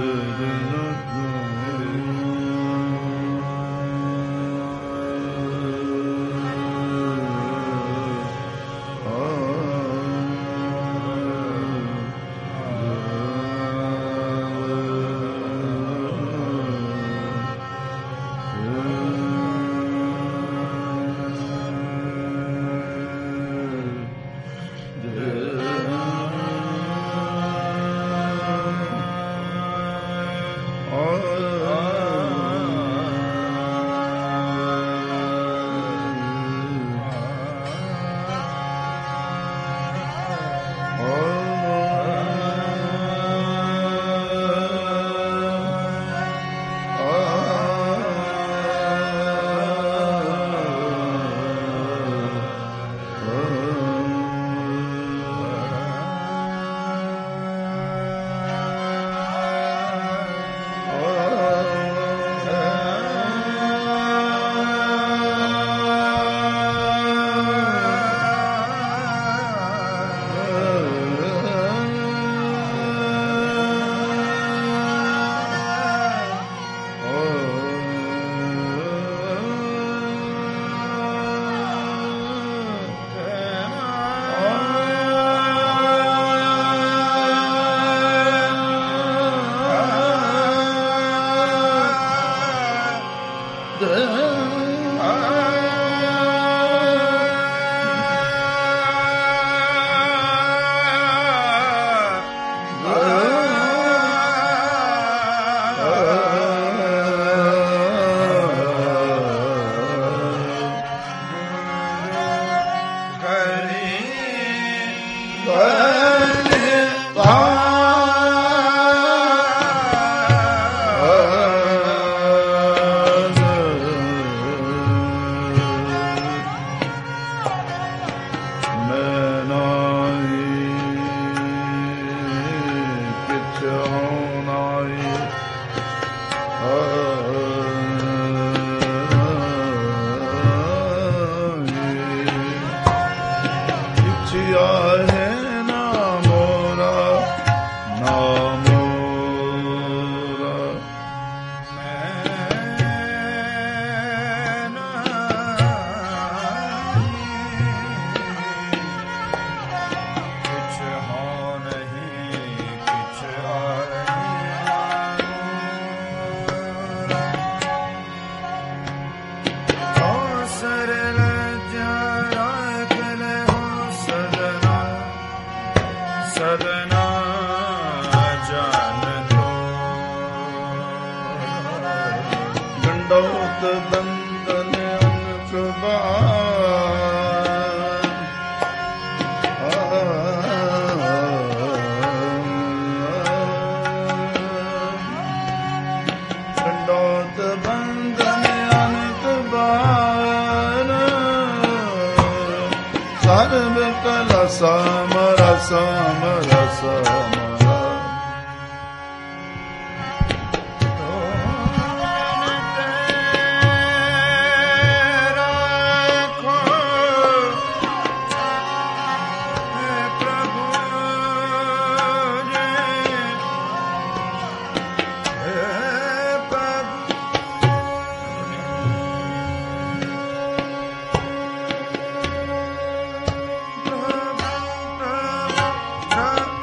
Ah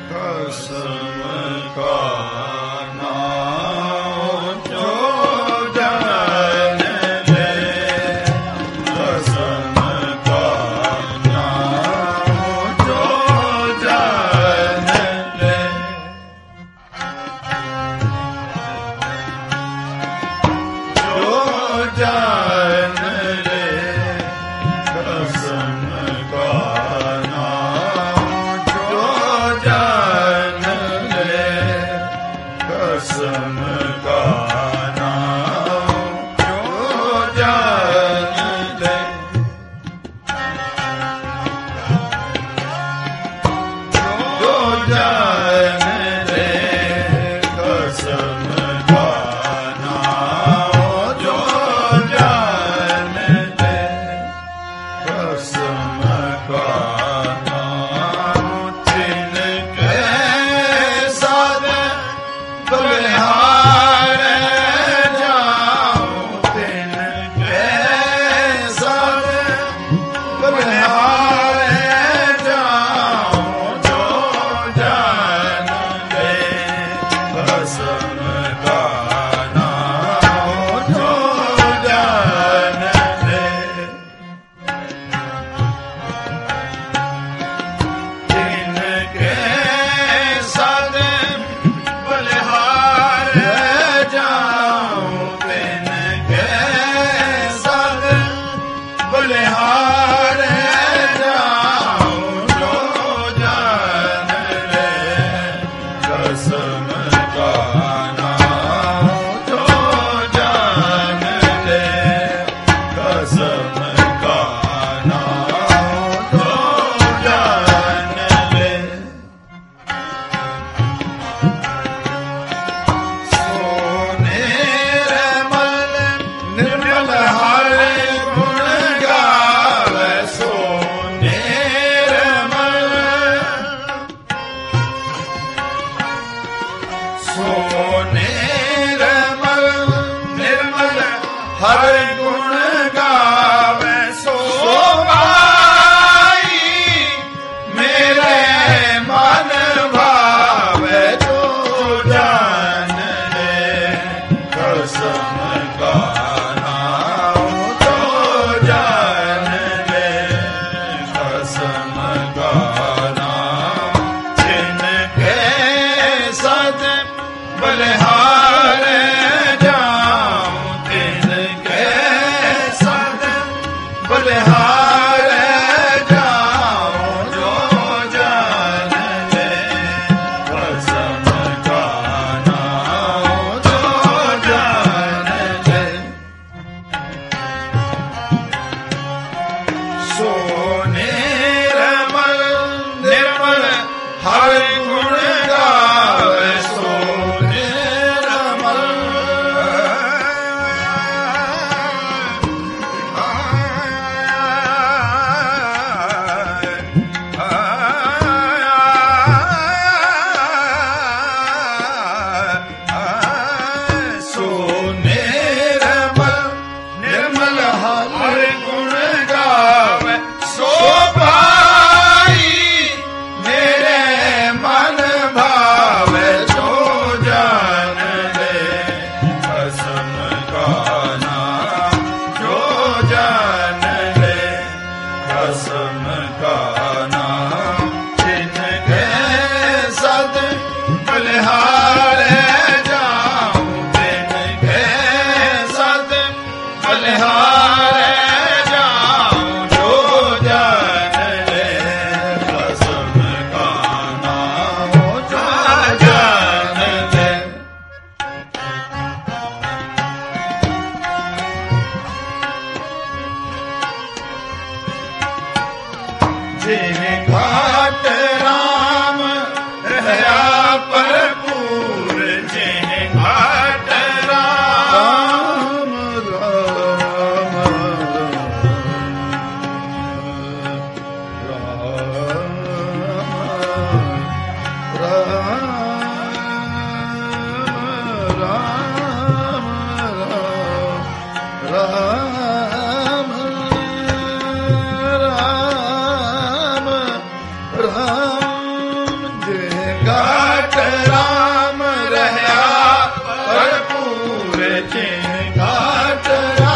कसम का नाम जो जान ले, कसम का नाम जो जान ले, जो जान ले, कसम का नाम जो जान ले, कसम का नाम जो जान ले, जो जान ले, कसम का नाम जो जान ले, कसम का नाम तिनके साथ बलिहार जाऊं, तिनके साथ बलिहार जाऊं, जो जान ले, कसम का नाम जो जान ले, तिनके साथ बलिहार जाऊं, तिनके साथ बलिहार जाऊं, जो जान ले, कसम का नाम जो जान ले, कसम का नाम जो जान ले, सोने रमल निर्मल हर गुण गावे, सोने रमल, सोने रमल निर्मल हर गुण गावे, सोबाई मेरे मन भावे, जो जान ले, कसम का नाम जो जान ले, कसम का नाम जिनके साथ बलिहार जाऊं, तिनके साथ बलिहार जाऊं, जो जान ले, कसम का नाम जो जान ले, सोने रमल निर्मल हर गुण गावे, सोने रमल, सोने रमल निर्मल हर गुण गावे, सोभाई मेरे मन भावे, जो जान ले, कसम का नाम जो जान ले, कसम का नाम जिनके साथ बलिहार जाऊं, तिनके साथ बलिहार जाऊं, जो जान ले, कसम का नाम जो जान ले, जिन घाट राम रहया भरपूर, घाट राम रहा भरपूर जिन घाट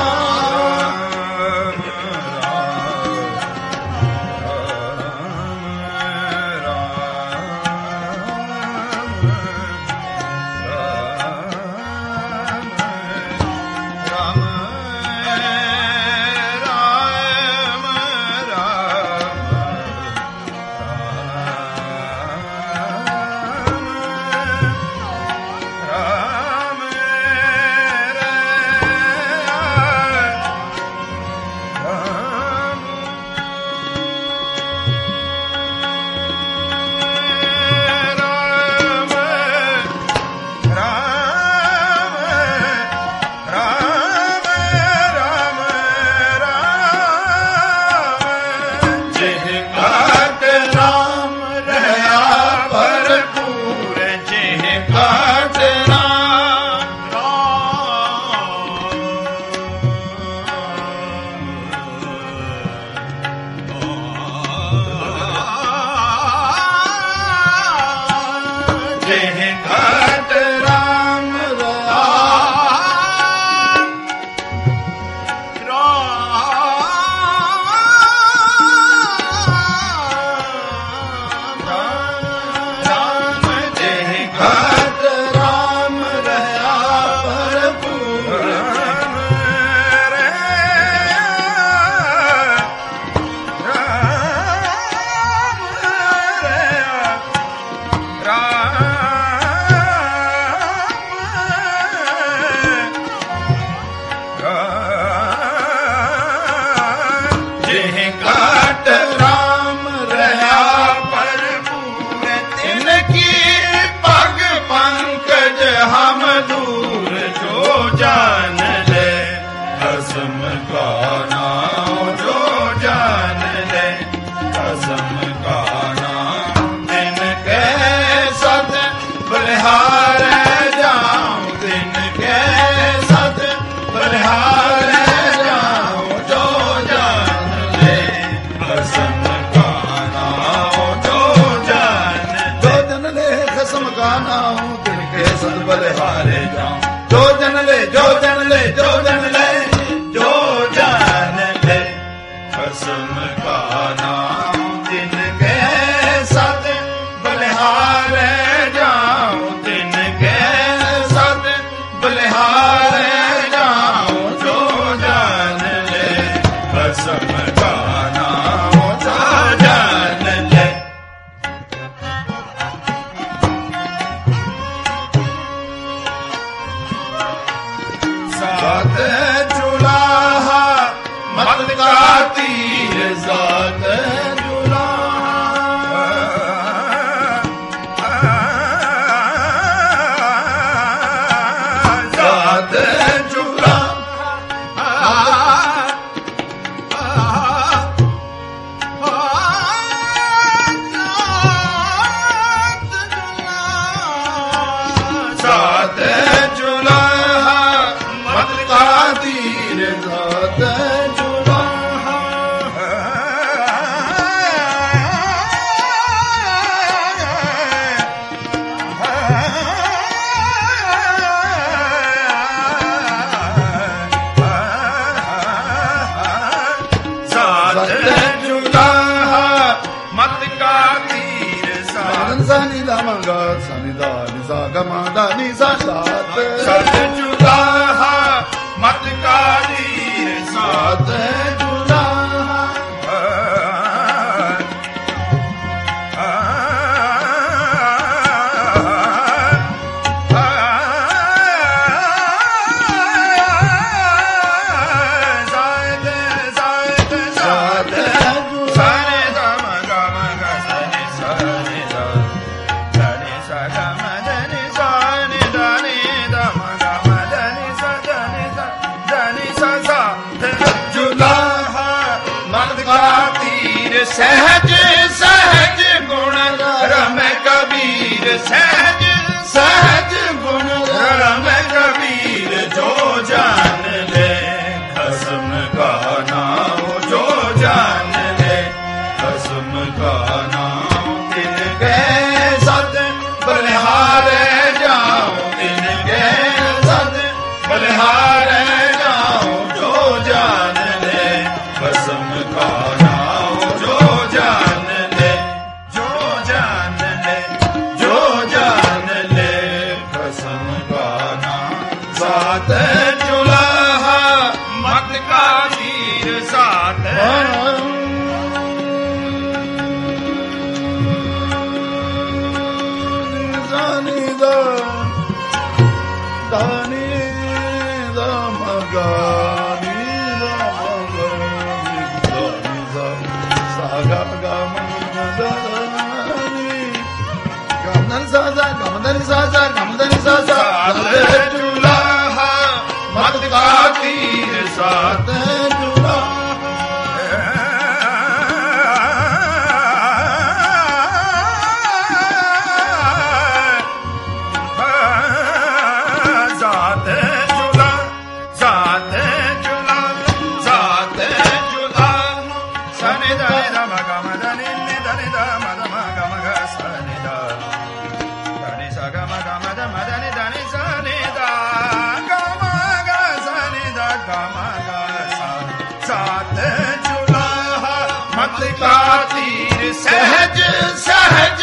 सहज सहज गुण रम कबीर सहज सहज गुण रम कबीर जो जान ले खसम का नाम जो जान ले खसम का नाम तिन के सत मत का तीर साथ जुड़ा तीर सहज सहज